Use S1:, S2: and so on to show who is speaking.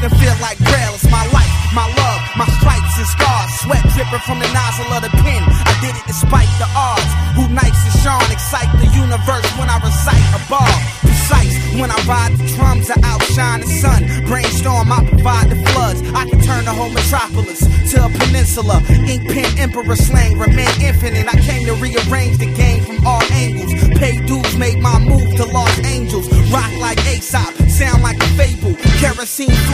S1: even feel like braille. It's my life, my love, my stripes and scars. Sweat dripping from the nozzle of the pen. I did it despite the odds. Who nice is Sean? Excite the universe when I recite a bar. Precise when I ride the drums, I outshine the sun. Brainstorm, I provide the floods. I can turn the whole metropolis to a peninsula. Ink pen emperor slang remain infinite. I came to rearrange the game from all angles. Pay dues, made my move to Los Angeles. Rock like Aesop, sound like a fable. Kerosene